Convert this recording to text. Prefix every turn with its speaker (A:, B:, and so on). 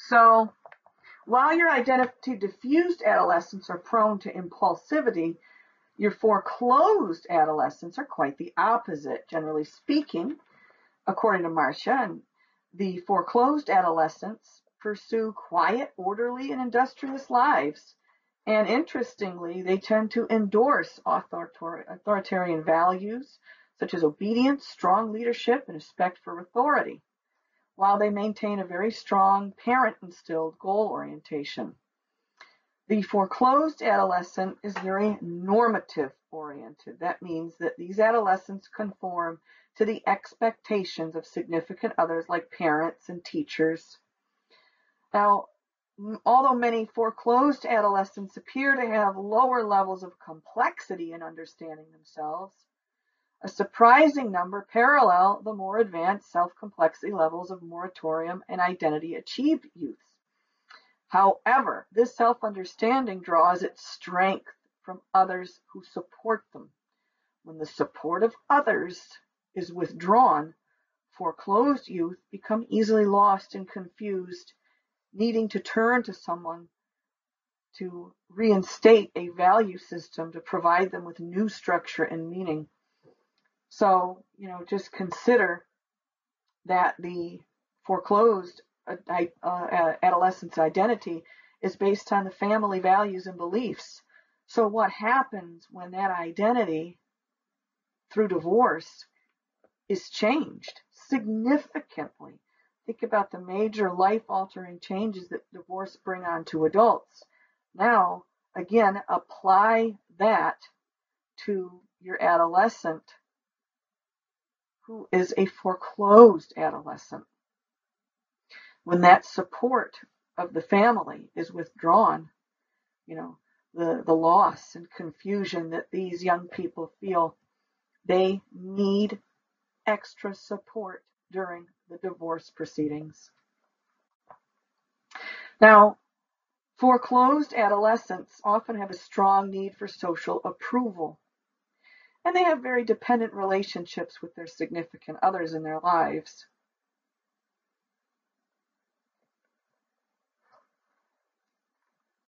A: So while your identity diffused adolescents are prone to impulsivity, your foreclosed adolescents are quite the opposite. Generally speaking, according to Marcia, the foreclosed adolescents pursue quiet, orderly, and industrious lives. And interestingly, they tend to endorse authoritarian values such as obedience, strong leadership, and respect for authority, while they maintain a very strong parent-instilled goal orientation. The foreclosed adolescent is very normative oriented. That means that these adolescents conform to the expectations of significant others like parents and teachers. Now, although many foreclosed adolescents appear to have lower levels of complexity in understanding themselves, a surprising number parallel the more advanced self-complexity levels of moratorium and identity-achieved youth. However, this self-understanding draws its strength from others who support them. When the support of others is withdrawn, foreclosed youth become easily lost and confused, needing to turn to someone to reinstate a value system to provide them with new structure and meaning. So, just consider that the foreclosed adolescent's identity is based on the family values and beliefs. So what happens when that identity, through divorce, is changed significantly? Think about the major life-altering changes that divorce bring on to adults. Now, again, apply that to your adolescent who is a foreclosed adolescent. When that support of the family is withdrawn, the loss and confusion that these young people feel, they need extra support during the divorce proceedings. Now, foreclosed adolescents often have a strong need for social approval, and they have very dependent relationships with their significant others in their lives.